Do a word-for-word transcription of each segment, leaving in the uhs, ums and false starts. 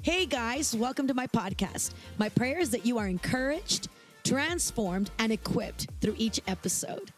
Hey guys, welcome to my podcast. My prayer is that you are encouraged, transformed, and equipped through each episode.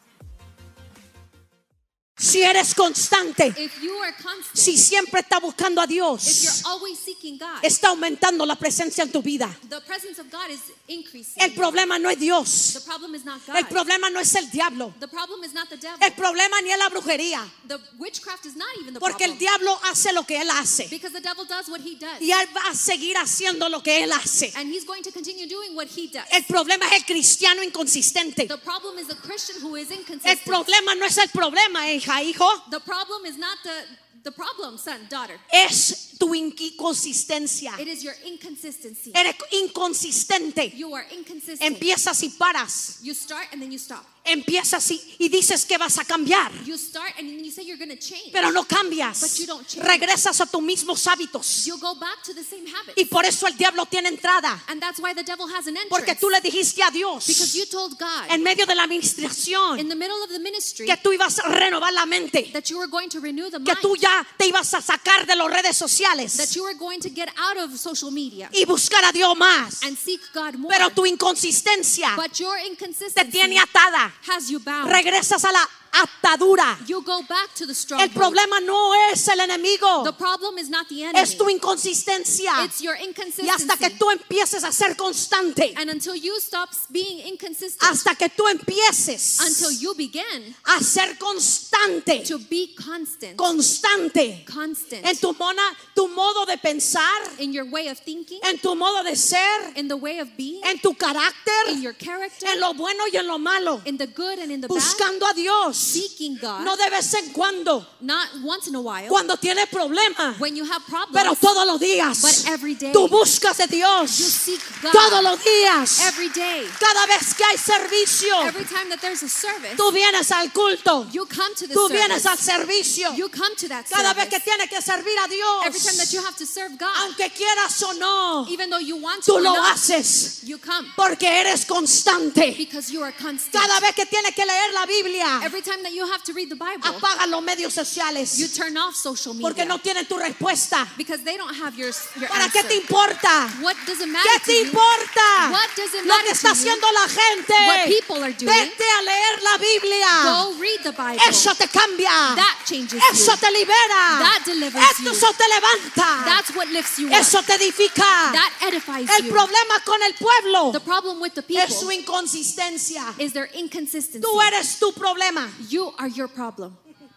Si eres constante, If you are constant, si siempre estás buscando a if Dios, you're always seeking God, está aumentando la presencia en tu vida. the presence of God is increasing. El problema no es Dios. The problem is not God. El problema no es el diablo. The problem is not the devil. El problema ni es la brujería. The witchcraft is not even the Porque el problem. diablo hace lo que él hace. Because the devil does what he does. Y él va a seguir haciendo lo que él hace. And he's going to continue doing what he does. El problema es el cristiano inconsistente. The problem is the Christian who is El inconsistent. problema no es el problema, hija, hijo. The problem is not the, the problem, son, daughter. Es tu inconsistencia. It is your inconsistency. Eres inconsistente. You are inconsistent. Empiezas y paras. You start and then you stop. Empiezas y, y dices que vas a cambiar. You start and then you say you're going to change. Pero no cambias. But you don't change. Regresas a tus mismos hábitos. You go back to the same habits. Y por eso el diablo tiene entrada. And that's why the devil has an entrance. Porque tú le dijiste a Because you Dios told God en medio de la administración in the middle of the ministry que tú ibas a renovar la mente. that you were going to renew the Que mind. tú ya te ibas a sacar de las redes sociales That you were going to get out of social media y buscar a Dios más. and seek God more. Pero tu inconsistencia But your te inconsistency tiene atada. has you bound. Regresas a la atadura. You go back to the El stronghold. problema no es el enemigo. The problem is not the enemy. Es tu inconsistencia. It's your Y inconsistency. hasta que tú empieces a ser constante, And until you stop being inconsistent, hasta que tú empieces until you begin a ser constante, to be constant, constante constant en tu, mona, tu modo de pensar, in your way of thinking, en tu modo de ser, in the way of being, en tu carácter, in your character, en lo bueno y en lo malo, in the good and in the bad, buscando a Dios, seeking God, no de vez en cuando, not once in a while, cuando tienes problemas, when you have problems, pero todos los días. but every day. Tú buscas de You Dios seek God todos los días. every day. Cada vez que hay servicio, Every time that there's a service, tú vienes al culto, you come to the tú service. vienes al servicio. You come to that Cada vez service. que tienes que servir a Every time that Dios, you have to serve God, aunque quieras o no, even though you want to tú or lo not, haces you come porque eres constante. because you are constant. Cada vez que tienes que leer la Biblia, Every time that you have to read the Bible, apaga los medios you sociales turn off social media porque no tienen tu respuesta. because they don't have your, your ¿Para answer. qué te importa? What does it matter ¿Qué to te you? importa What does it lo matter que está to you? haciendo la gente? What people are doing? Vete a leer la Biblia. Go read the Bible. Eso te cambia. That changes Eso you. te libera. That delivers you. Eso te levanta. That's what lifts you up. Eso te edifica. That edifies El you. problema con el pueblo The problem with the es su people inconsistencia. is their inconsistency. Tú eres tu problema. You are your problem.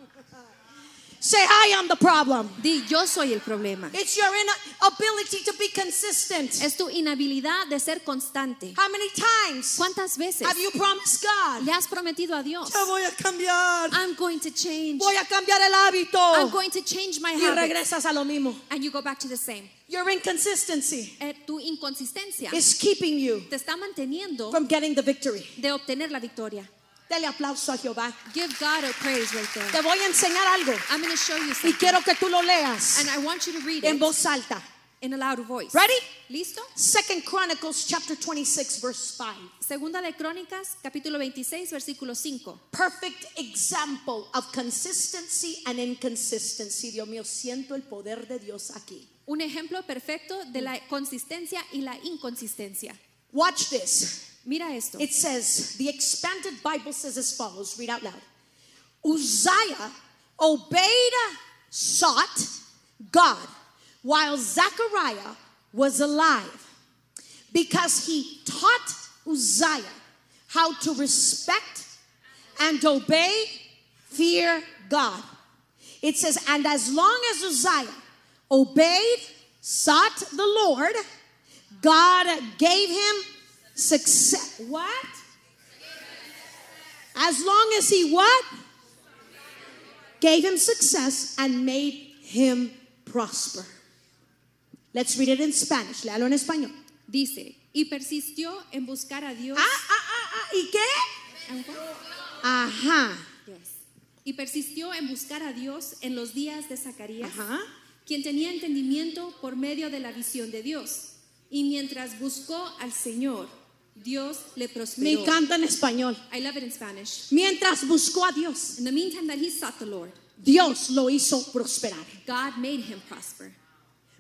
Say, I am the problem. Di, yo soy el problema. It's your inability to be consistent. Es tu inhabilidad de ser constante. How many times ¿Cuántas veces have you promised God? le has prometido a Dios? Yo voy a cambiar. I'm going to change. Voy a cambiar el I'm hábito. going to change my Y habits. regresas a lo mismo. And you go back to the same. Your inconsistency Eh, tu inconsistencia is keeping you te está manteniendo from getting the victory. de obtener la victoria. Dale aplauso a Jehová. Give God a praise right there. Te voy a enseñar algo I'm going to show you y something. quiero que tú lo leas And I want you to read en it voz alta. in a loud voice. Ready? ¿Listo? Second Chronicles chapter twenty-six verse five. Segunda de Crónicas, capítulo veintiséis, versículo cinco. Perfect example of consistency and inconsistency. Dios mío, siento el poder de Dios aquí. Un ejemplo perfecto de la consistencia y la inconsistencia. Watch this. Mira esto. It says, the expanded Bible says as follows. Read out loud. Uzziah obeyed, sought God while Zechariah was alive, because he taught Uzziah how to respect and obey, fear God. It says, and as long as Uzziah obeyed, sought the Lord, God gave him success. What? As long as he what? Gave him success and made him prosper. Let's read it in Spanish. Léalo en español. Dice, y persistió en buscar a Dios. Ah, ah, ah, ah. ¿Y qué? Ajá. Yes. Y persistió en buscar a Dios en los días de Zacarías, Ajá. quien tenía entendimiento por medio de la visión de Dios. Y mientras buscó al Señor, Dios le Me prosperó. encanta en español. I love it in Spanish. Mientras buscó a Dios, In the meantime that he sought the Lord, Dios lo hizo prosperar. God made him prosper.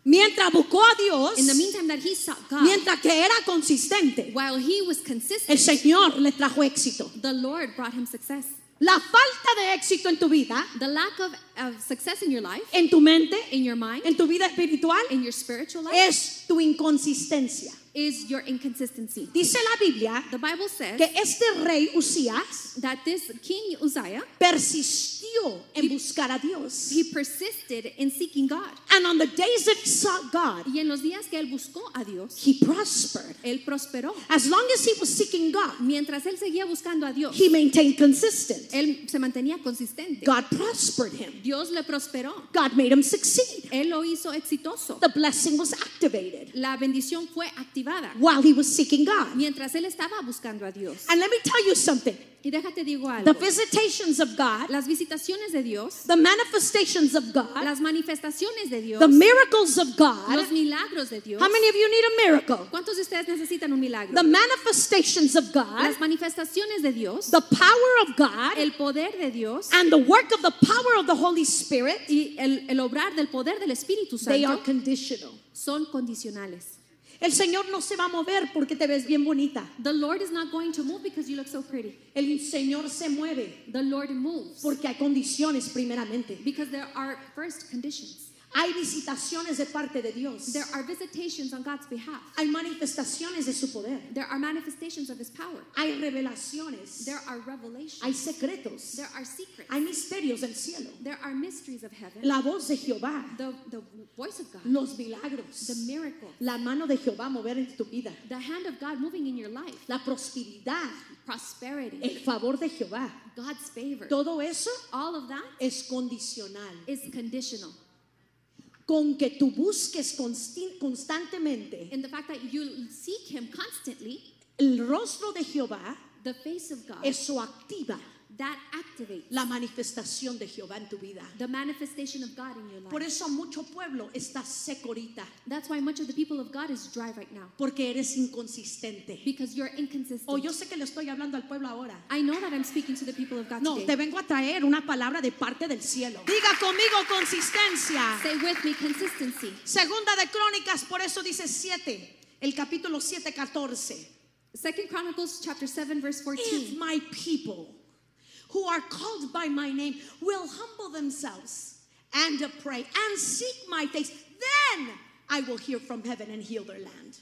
Mientras buscó a Dios, In the meantime that he sought God, mientras que era consistente, while he was el consistent, Señor le trajo éxito. the Lord brought him success. La falta de éxito en tu vida, The lack of, of success in your life, en tu mente, in your mind, en tu vida espiritual, in your spiritual life, es tu inconsistencia. is your inconsistency. Dice la Biblia The Bible says que este rey Usías that this King Uzziah, persistió en buscar a Dios. he persisted in seeking God. And on the days that he sought God, Y en los días que él buscó a Dios, he prospered. él prosperó. As long as he was seeking God, Mientras él seguía buscando a Dios, he maintained consistent. él se mantenía consistente. God prospered him. Dios le prosperó. God made him succeed. Él lo hizo exitoso. The blessing was activated La bendición fue activada while he was seeking God. mientras él estaba buscando a Dios. And let me tell you something. Y déjate digo The algo. visitations of God, Las visitaciones de Dios, the manifestations of God, las manifestaciones de Dios, the miracles of God. los milagros de Dios. How many of you need a miracle? ¿Cuántos de ustedes necesitan un milagro? The manifestations of God, Las manifestaciones de Dios, the power of God, el poder de Dios and the work of the power of the Holy Spirit, y el, el obrar del poder del Espíritu they are Santo conditional. son condicionales. El Señor no se va a mover porque te ves bien bonita. The Lord is not going to move because you look so pretty. El Señor se mueve The Lord moves porque hay condiciones primeramente. because there are first conditions. Hay visitaciones de parte de Dios. There are visitations on God's behalf. Hay manifestaciones de su poder. There are manifestations of His power. Hay revelaciones. There are revelations. Hay secretos. There are secrets. Hay misterios del cielo. There are mysteries of heaven. La voz de Jehová. The, the voice of God. Los milagros. The miracle. La mano de Jehová mover en tu vida. The hand of God moving in your life. La prosperidad. Prosperity. El favor de Jehová. God's favor. Todo eso All of that es condicional. is conditional. Con que tú busques consti- constantemente In the fact that you seek Him constantly, el rostro de Jehová, the face of God, eso activa that activates la manifestación de Jehová en tu vida. the manifestation of God in your Por life. eso mucho pueblo está seco ahorita, That's why much of the people of God is dry right now. porque eres inconsistente. Because you're inconsistent. O yo sé que le estoy hablando al pueblo ahora. I know that I'm speaking to the people of God No, today. te vengo a traer una palabra de parte del cielo. Diga conmigo consistencia. Say with me, consistency. Segunda de Crónicas, por eso dice siete, el capítulo siete, catorce. Second Chronicles chapter seven verse If fourteen. my people who are called by my name will humble themselves and pray and seek my face, then I will hear from heaven and heal their land.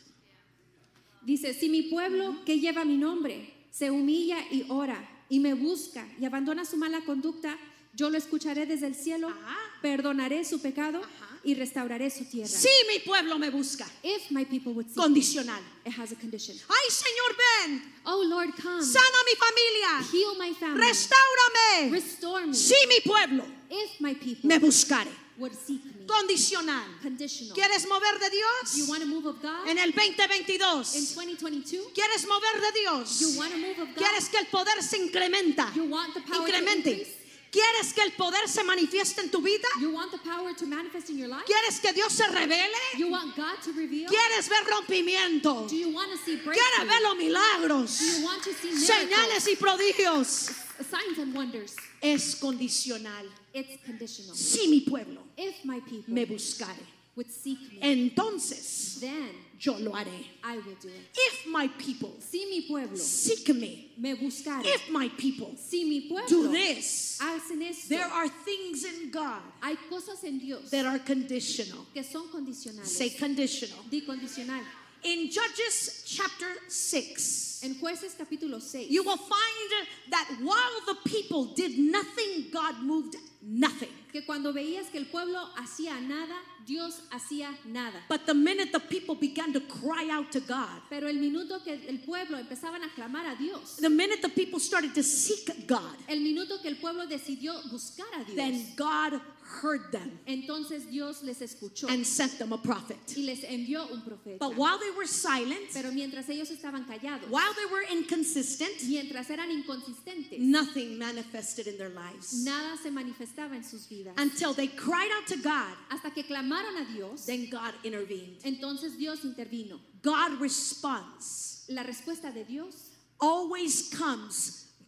Dice, si mi pueblo que lleva mi nombre se humilla y ora y me busca y abandona su mala conducta, yo lo escucharé desde el cielo, Ajá. perdonaré su pecado Ajá. y restauraré su tierra. Si mi pueblo me busca, If my people would seek, condicional. it has a condition. Ay, Señor, ven, Oh Lord, come, sana mi familia, heal my family, restáurame. restore me. Si mi pueblo If my people me buscare, would seek me. condicional. Conditional. ¿Quieres mover de Do you Dios? want to move of God? En el veinte In veintidós. twenty twenty-two, ¿Quieres mover de you Dios? want to move of God? ¿Quieres que el poder se incrementa? You want the power to Incremente. increase? ¿Quieres que el poder se manifieste en tu vida? You want the power to manifest in your life? ¿Quieres que Dios se revele? You want God to reveal? ¿Quieres ver rompimiento? Do you want to see ¿Quieres breakthrough? ver los milagros? Do you want to see miracles, Señales y prodigios. signs and wonders? Es condicional. It's conditional. Si mi pueblo If my people me buscare, would seek me, entonces then yo lo haré. I will do it. If my people Si mi pueblo seek me, me buscare, if my people si mi do pueblo this, hacen esto, there are things in God hay cosas en Dios that are conditional. que son condicionales. Say conditional. Di condicional. In Judges chapter six, En Jueces capítulo seis, you will find that while the people did nothing, God moved nothing. que cuando veías que el pueblo hacía nada, Dios hacía nada. But the minute the people began to cry out to God, Pero el minuto que el pueblo empezaban a clamar a Dios, the minute the people started to seek God, el minuto que el pueblo decidió buscar a Dios, then God heard them entonces Dios les escuchó and sent them a prophet. y les envió un profeta. But while they were silent, Pero mientras ellos estaban callados, while they were inconsistent, mientras eran inconsistentes, nothing manifested in their lives. nada se manifestaba en sus vidas. Until they cried out to God, Hasta que clamaron a Dios, then God intervened. entonces Dios intervino. God responds La respuesta de Dios always comes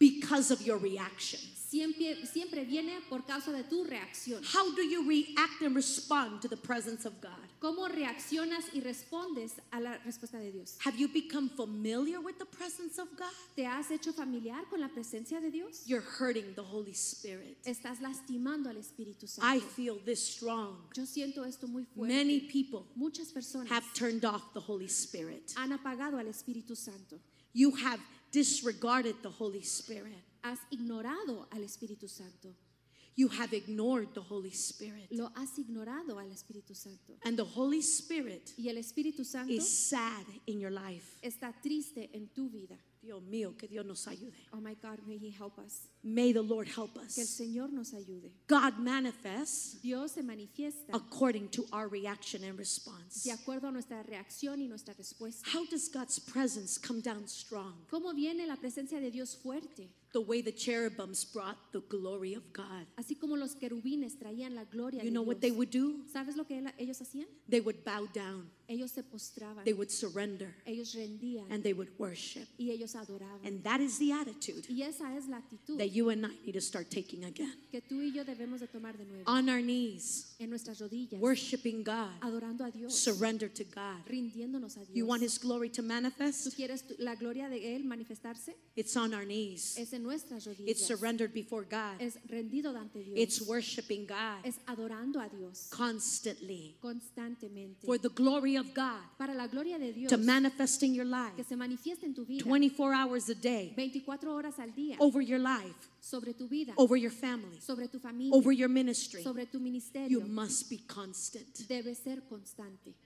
because of your reaction. Siempre, siempre viene por causa de tu reacción. How do you react and respond to the presence of God? ¿Cómo reaccionas y respondes a la respuesta de Dios? Have you become familiar with the presence of God? ¿Te has hecho familiar con la presencia de Dios? You're hurting the Holy Spirit. Estás lastimando al Espíritu I Santo. feel this strong. Yo siento esto muy fuerte. Many people Muchas personas have turned off the Holy Spirit. han apagado al Espíritu Santo. You have disregarded the Holy Spirit. Has ignorado al Espíritu Santo. You have ignored the Holy Spirit. Lo has ignorado al Espíritu Santo. And the Holy Spirit Y el Espíritu Santo is sad in your life. está triste en tu vida. Dios mío, que Dios nos ayude. Oh my God, may He help us. May the Lord help Que el us. Señor nos ayude. God manifests Dios se manifiesta according to our reaction and response. de acuerdo a nuestra reacción y nuestra respuesta. How does God's presence come down strong? ¿Cómo viene la presencia de Dios fuerte? The way the cherubims brought the glory of God. Así como los querubines traían la gloria You de know Dios. what they would do? ¿Sabes lo que él- ellos hacían? They would bow down, Ellos se postraban, they would surrender, ellos rendían and they would worship. y ellos adoraban. And that is the attitude Y esa es la actitud that you and I need to start taking again. que tú y yo debemos de tomar de nuevo. On our knees, En nuestras rodillas, worshiping God, adorando a Dios, surrender to God. rindiéndonos a Dios. You want His glory to ¿Tú manifest? quieres tu- la gloria de Él manifestarse? It's on our knees. Es en nuestras rodillas. It's surrendered before God. Es rendido ante Dios. It's worshiping God Es adorando a Dios constantly constantemente. for the glory of God Para la gloria de Dios to manifest in your life que se manifieste en tu vida twenty-four hours a day veinticuatro horas al día over your life, sobre tu vida, over your family, sobre tu familia, over your ministry. sobre tu You ministerio. must be constant. Debe ser constante.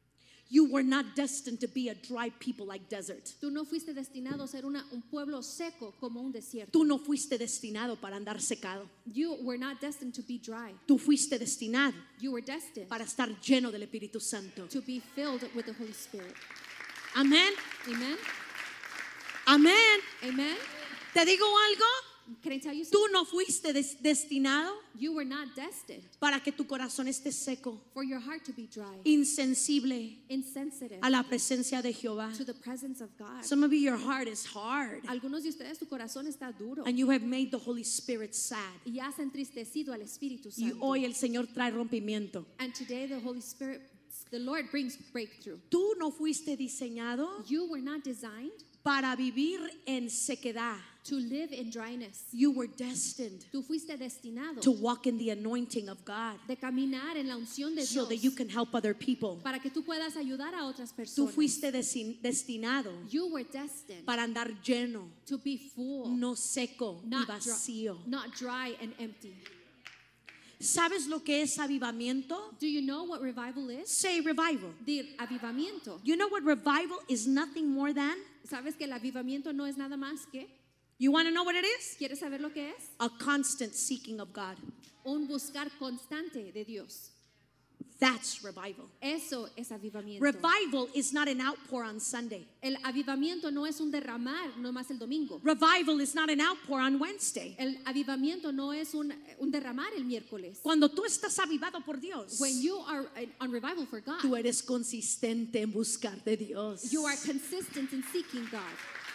You were not destined to be a dry people like desert. Tú no fuiste destinado a ser una, un pueblo seco como un desierto. Tú no fuiste destinado para andar secado. You were not destined to be dry. Tú fuiste destinado You were destined para estar lleno del Espíritu Santo. to be filled with the Holy Spirit. Amén. Amen? Amén. Amen? Te digo algo. Can I tell you Tú something? no fuiste des- destinado You were not destined para que tu corazón esté seco, for your heart to be dry, insensible insensitive a la presencia de Jehová. to the presence of God. Some of you, your heart is hard, Algunos de ustedes, su corazón está duro and you have made the Holy Spirit sad. y has entristecido al Espíritu Y Santo. hoy el Señor trae rompimiento. And today the Holy Spirit, the Lord brings breakthrough. Tú no fuiste diseñado You were not designed para vivir en sequedad. to live in dryness. You were destined Tú fuiste destinado to walk in the anointing of God de caminar en la unción de so Dios that you can help other people. para que tú puedas ayudar a otras Tú personas. fuiste desi- destinado You were destined para andar lleno, to be full, no seco y not, vacío. dry, not dry and empty. ¿Sabes lo que es avivamiento? Do you know what revival is? Say revival. The avivamiento. You know what revival is nothing more than? ¿Sabes que el avivamiento no es nada más que? You want to know what it is? ¿Quieres saber lo que es? A constant seeking of God. Un buscar constante de Dios. That's revival. Eso es avivamiento. Revival is not an outpour on Sunday. El avivamiento no es un derramar nomás el domingo. Revival is not an outpour on Wednesday. El avivamiento no es un, un derramar el miércoles. Cuando tú estás avivado por Dios, When you are on revival for God, tú eres consistente en buscar de Dios. you are consistent in seeking God.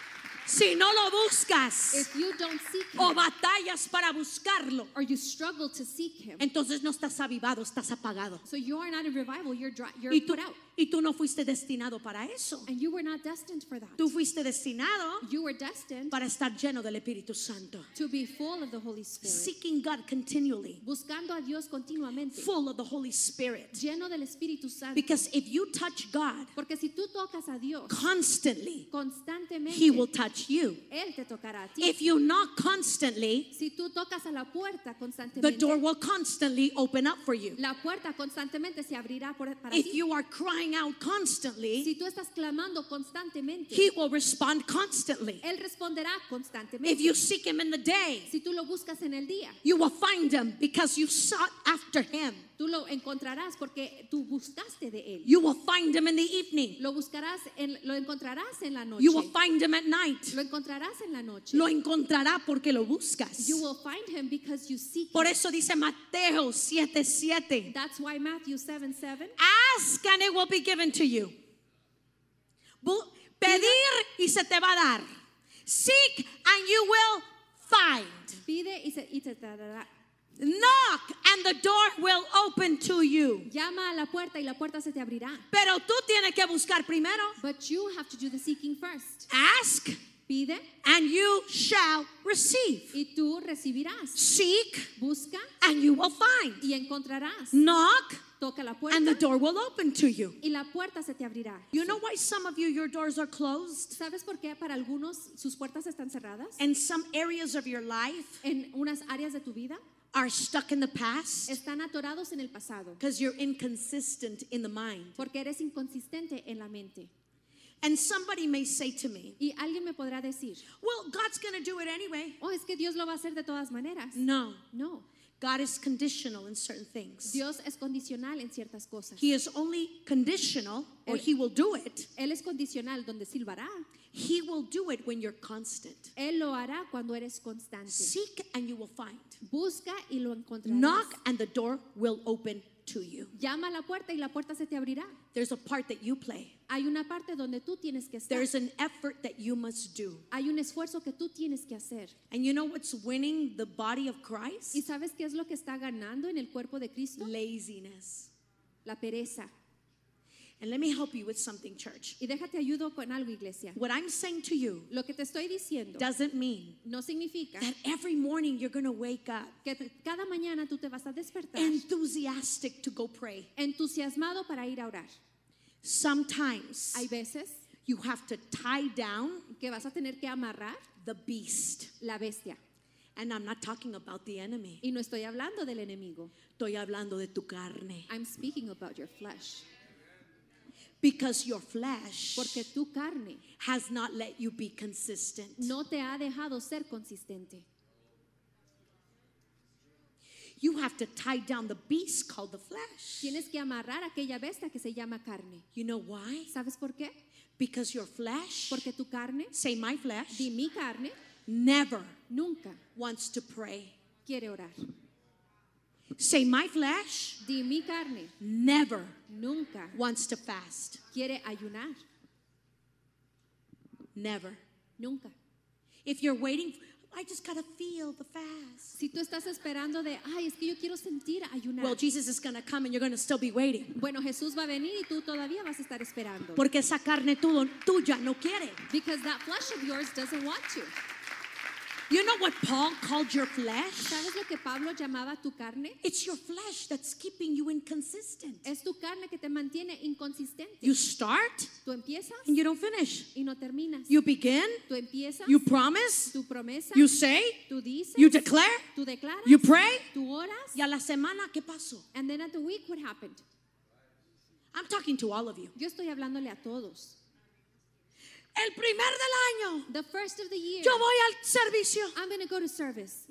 Si no lo buscas If you don't seek o Him, batallas para buscarlo, or you struggle to seek Him, entonces no estás avivado, estás apagado. so you are not in revival, you're, dry, you're Y tú, put out. y tú no fuiste destinado para eso. And you were not destined for that. Tú fuiste destinado You were destined para estar lleno del Espíritu Santo. to be full of the Holy Spirit. Seeking God continually, Buscando a Dios continuamente. full of the Holy Spirit. Lleno del Espíritu Santo. Because if you touch God Porque si tú tocas a Dios constantly, constantemente, He will touch you. Él te tocará a ti. If you knock constantly, Si tú tocas a la puerta the constantemente, door will constantly open up for you. la puerta constantemente se abrirá por, para If ti. you are crying out constantly, Si tú estás clamando constantemente, He will respond constantly. Él responderá constantemente. If you seek Him in the day, Si tú lo buscas en el día, you will find Him because you sought after Him. tú lo encontrarás porque tú buscaste de Él. You will find Him in the evening. Lo buscarás, en, lo encontrarás en la noche. You will find Him at night. Lo encontrarás en la noche. Lo encontrará porque lo buscas. You will find Him because you seek Por Him. eso dice Mateo siete siete. That's why Matthew seven seven. Ask and it will be given to you. Bu- Pedir y se te va a dar. Seek and you will find. Pide y se, y se te dará. Knock and the door will open to you. Llama a la puerta y la puerta se te abrirá. Pero tú tienes que buscar primero. But you have to do the seeking first. Ask Pide and you shall receive. y tú recibirás. Seek Busca and you will find. y encontrarás. Knock Toca la and the puerta door will open to you. y la puerta se te abrirá. You know why some of you, your doors are closed? ¿Sabes por qué para algunos sus puertas están cerradas? And some areas of your life En unas áreas de tu vida are stuck in the past están atorados en el pasado because you're inconsistent in the mind. porque eres inconsistente en la mente. And somebody may say to me, Y alguien me podrá decir, well, God's going to do it anyway. oh, es que Dios lo va a hacer de todas maneras. No, No, God is conditional in certain things. Dios es condicional en ciertas cosas. He is only conditional, or Él- he will do it. Él es condicional donde sí lo hará. He will do it when you're constant. Él lo hará cuando eres constante. Seek and you will find. Busca y lo encontrarás. Knock and the door will open to you. Llama a la puerta y la puerta se te abrirá. There's a part that you play. Hay una parte donde tú tienes que estar. There's an effort that you must do. Hay un esfuerzo que tú tienes que hacer. And you know what's winning the body of ¿Y Christ? sabes qué es lo que está ganando en el cuerpo de Cristo? Laziness. La pereza. And let me help you with something, church. Y déjate ayudo con algo, iglesia. What I'm saying to you Lo que te estoy diciendo doesn't mean no significa that every morning you're going to wake up que te- cada mañana tú te vas a despertar enthusiastic to go pray. entusiasmado para ir a orar. Sometimes Hay veces you have to tie down que vas a tener que amarrar the beast. la bestia. And I'm not talking about the enemy. Y no estoy hablando del enemigo. Estoy hablando de tu carne. I'm speaking about your flesh. Because your flesh Porque tu carne has not let you be consistent. no te ha dejado ser consistente. You have to tie down the beast called the flesh. Tienes que amarrar aquella bestia que se llama carne. You know why? ¿Sabes por qué? Because your flesh, Porque tu carne, say my flesh, di mi carne, never nunca wants to pray. quiere orar. Say my flesh Di mi carne, never nunca wants to fast. quiere ayunar. Never. Nunca. If you're waiting, I just got to feel the fast. Si tú estás esperando de, ay, es que yo quiero sentir ayunar. Well, Jesus is going to come and you're going to still be waiting. Bueno, Jesús va a venir y tú todavía vas a estar esperando. Porque esa carne tu- tuya no quiere. Because that flesh of yours doesn't want to. You know what Paul called your flesh? ¿Sabes lo que Pablo llamaba tu carne? It's your flesh that's keeping you inconsistent. Es tu carne que te mantiene inconsistente. You start Tú empiezas and you don't finish. y no terminas. You begin, Tú empiezas, you promise, tú promesas, you say, tú dices, you declare, tú declaras, you pray, tú oras, y a la semana, ¿qué pasó? and then at the week what happened? I'm talking to all of you. Yo estoy hablándole a todos. El primer del año, The first of the year, yo voy al servicio. I'm going to go to service.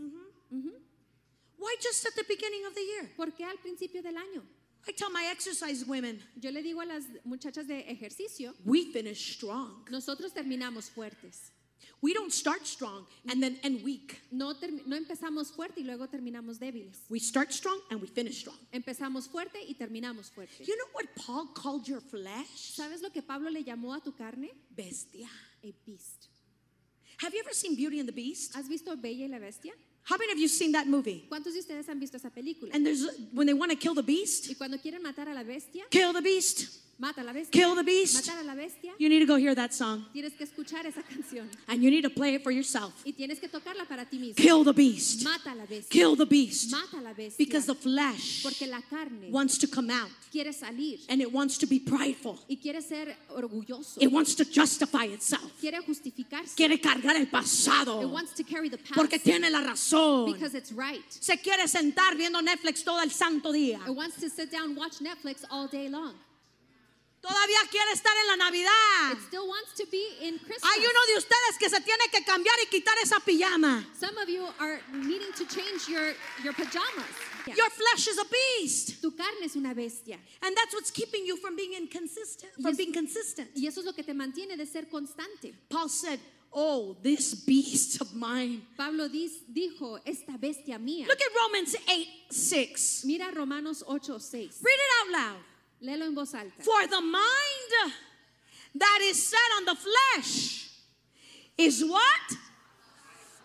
Why just at the beginning of the year? ¿Por qué al principio del año? I tell my exercise women, Yo le digo a las muchachas de ejercicio, we finish strong. nosotros terminamos fuertes. We don't start strong and then end weak. No, termi- no empezamos fuerte y luego terminamos débiles. We start strong and we finish strong. Empezamos fuerte y terminamos fuerte. You know what Paul called your flesh? ¿Sabes lo que Pablo le llamó a tu carne? Bestia. A beast. Have you ever seen Beauty and the Beast? ¿Has visto Bella y la Bestia? How many of you seen that movie? ¿Cuántos de ustedes han visto esa película? And there's when they want to kill the beast, Y cuando quieren matar a la bestia, kill the beast, mata a la bestia. kill the beast. Matar a la bestia, You need to go hear that song tienes que escuchar esa canción and you need to play it for yourself. y tienes que tocarla para ti mismo. Kill the beast. Mata a la bestia. Kill the beast. Mata a la bestia. Because the flesh Porque la carne wants to come out quiere salir and it wants to be prideful. y quiere ser orgulloso. It wants to justify itself. Quiere justificarse. Quiere cargar el It pasado wants to carry the past porque tiene la razón. because it's right. Se quiere sentar viendo Netflix todo el santo día. It wants to sit down and watch Netflix all day long. Todavía quiere estar en la Navidad. It still wants to be in Christmas. Hay uno de ustedes que se tiene que cambiar y quitar esa pijama. Some of you are needing to change your, your pajamas. Yeah. Your flesh is a beast. Tu carne es una bestia. And that's what's keeping you from being inconsistent, from Yes. being consistent. Y eso es lo que te mantiene de ser constante. Paul said, oh, this beast of mine. Pablo dis- dijo, esta bestia mía. Look at Romans eight, six. Mira Romanos ocho seis. Read it out loud. Léelo en voz alta. For the mind that is set on the flesh is what?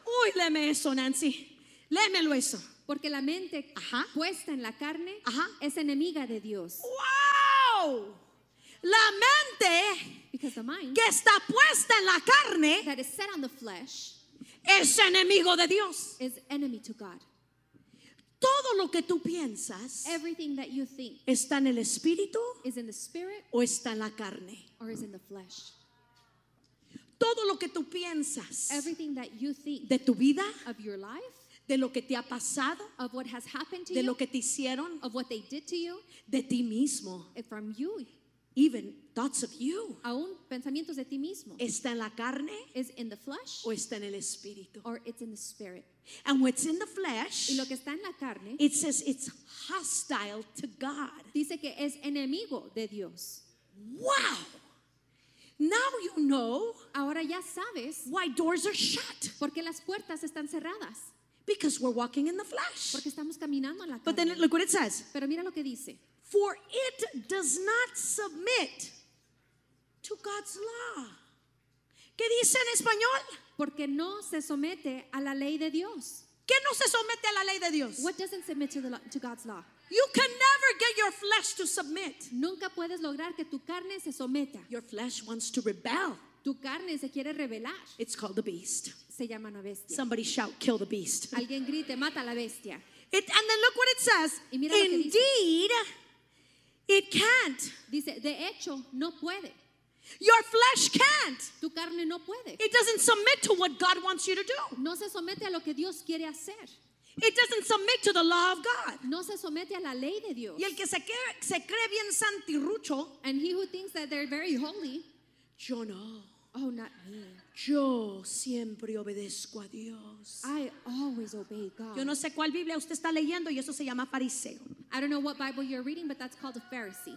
Uy, léeme eso, Nancy. Léemelo eso. Porque la mente Ajá. puesta en la carne Ajá. es enemiga de Dios. ¡Wow! La mente Because the mind que está puesta en la carne that is set on the flesh es enemigo de Dios. is enemy to God. Todo lo que tú piensas Everything that you think está en el espíritu is in the spirit o está en la carne. or is in the flesh. Todo lo que tú piensas Everything that you think de tu vida, of your life, de lo que te ha pasado, of what has happened to de you, lo que te hicieron, of what they did to you, de ti mismo, and from you, even thoughts of you, aún pensamientos de ti mismo, ¿está en la carne is in the flesh o está en el espíritu? or it's in the spirit. And what's in the flesh, Y lo que está en la carne it says it's hostile to God. dice que es enemigo de Dios. Wow! Now you know Ahora ya sabes why doors are shut. por qué las puertas están cerradas, Because we're walking in the flesh. porque estamos caminando en la But then carne. look what it says. Pero mira lo que dice. For it does not submit to God's law. ¿Qué dice en español? Porque no se somete a la ley de Dios. ¿Qué no se somete a la ley de Dios? What doesn't submit to, the, law- to God's law? You can never get your flesh to submit. Nunca puedes lograr que tu carne se someta. Your flesh wants to rebel. Tu carne se quiere rebelar. It's called the beast. Se llama una bestia. Somebody shout, kill the beast. Alguien grite, mata a la bestia. It, and then look what it says. Y mira lo que dice. Indeed, it can't. Dice, de hecho, no puede. Your flesh can't. Tu carne no puede. It doesn't submit to what God wants you to do. No se somete a lo que Dios quiere hacer. It doesn't submit to the law of God. No se somete a la ley de Dios. Y el que se cree, se cree bien santirrucho, And he who thinks that they're very holy, yo no. oh, not me. Yo siempre obedezco a Dios. I always obey God. Yo no sé cuál Biblia usted está leyendo y eso se llama fariseo. I don't know what Bible you're reading, but that's called a Pharisee.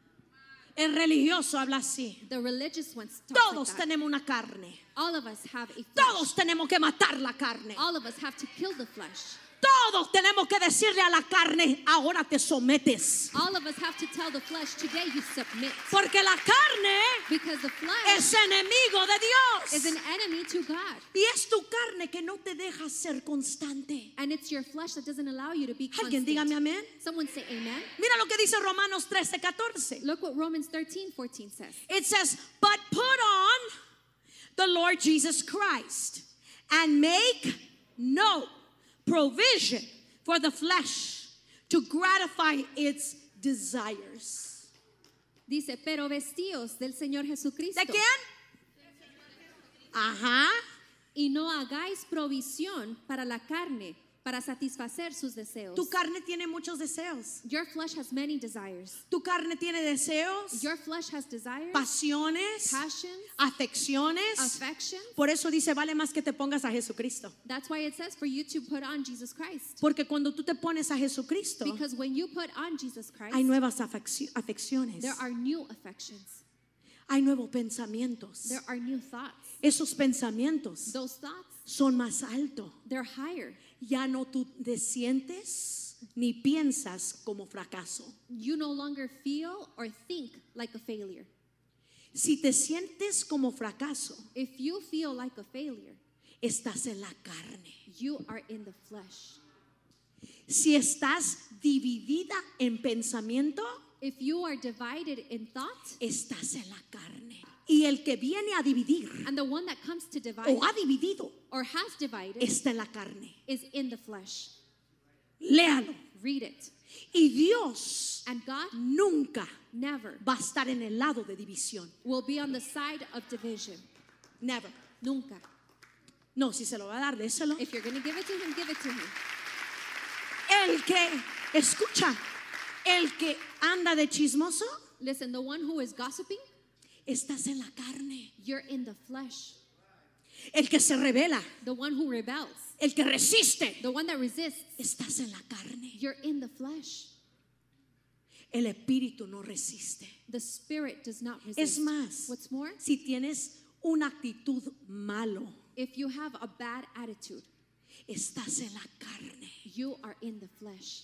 El religioso habla así. The religious ones talk Todos like that. tenemos una carne. All of us have a flesh. Todos tenemos que matar la carne. All of us have to kill the flesh. Todos tenemos que decirle a la carne, ahora te sometes. All of us have to tell the flesh, today you submit. Porque la carne Because the flesh es enemigo de Dios. is an enemy to God. Y es tu carne que no te deja ser constante. And it's your flesh that doesn't allow you to be Alguien constant. dígame amén. Someone say amen. Mira lo que dice Romanos trece, catorce. Look what Romans thirteen fourteen says. It says, but put on the Lord Jesus Christ and make no provision for the flesh to gratify its desires. Dice, pero vestíos del Señor Jesucristo. ¿De quién? Ajá. Y no hagáis provisión para la carne, para satisfacer sus deseos. Tu carne tiene muchos deseos. Your flesh has many desires. Tu carne tiene deseos, Your flesh has desires, pasiones, passions, afecciones. affections. Por eso dice, vale más que te pongas a Jesucristo. That's why it says for you to put on Jesus Christ. Porque cuando tú te pones a Jesucristo, Because when you put on Jesus Christ, hay nuevas afecci- afecciones. there are new affections. Hay nuevos pensamientos. There are new thoughts. Esos pensamientos Those thoughts, son más altos. they're higher. Ya no tú te sientes ni piensas como fracaso. You no longer feel or think like a failure. Si te sientes como fracaso, If you feel like a failure, estás en la carne. you are in the flesh. Si estás dividida en pensamiento, If you are divided in thought, estás en la carne. Y el que viene a dividir and the one that comes to divide o ha dividido or has divided está en la carne. is in the flesh. Léalo. Read it. Y Dios And God nunca never va a estar en el lado de división. will be on the side of division. Never. Nunca. No, si se lo va a dar, déselo. If you're going to give it to him, give it to him. El que, escucha, el que anda de chismoso, Listen, the one who is gossiping, estás en la carne. you're in the flesh. El que se revela, The one who rebels, el que resiste, the one that resists, estás en la carne. you're in the flesh. El espíritu no resiste. The spirit does not resist. Es más, What's more, si tienes una actitud malo, if you have a bad attitude, estás en la carne. you are in the flesh.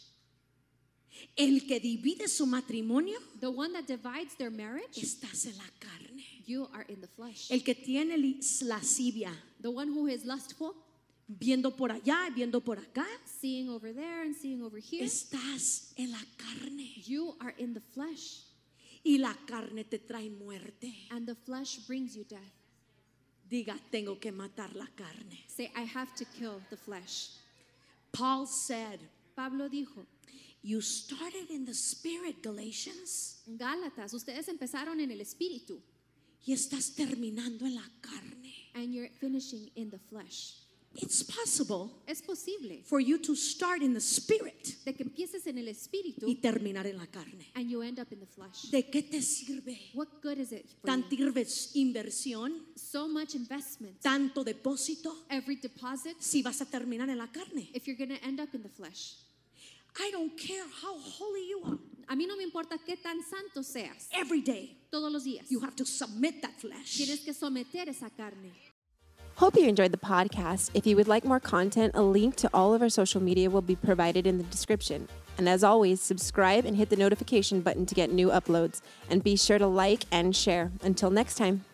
El que divide su matrimonio, The one that divides their marriage, estás en la carne. you are in the flesh. El que tiene lis- lascivia, The one who is lustful, viendo por allá y viendo por acá. seeing over there and seeing over here. Estás en la carne You are in the flesh, y la carne te trae muerte. and the flesh brings you death. Diga, tengo que matar la carne. Say, I have to kill the flesh. Paul said, Pablo dijo, you started in the spirit, Galatians, Gálatas, ustedes empezaron en el espíritu, y estás terminando en la carne. and you're finishing in the flesh. It's possible Es posible for you to start in the spirit de que empieces en el espíritu y terminar en la carne. and you end up in the flesh. ¿De qué te sirve What good is it for tanta you? inves- inversión, So much investment, tanto depósito, every deposit, si vas a terminar en la carne? if you're going to end up in the flesh. I don't care how holy you are. A mí no me importa qué tan santo seas. Every day Todos los días you have to submit that flesh. tienes que someter esa carne. Hope you enjoyed the podcast. If you would like more content, a link to all of our social media will be provided in the description. And as always, subscribe and hit the notification button to get new uploads. And be sure to like and share. Until next time.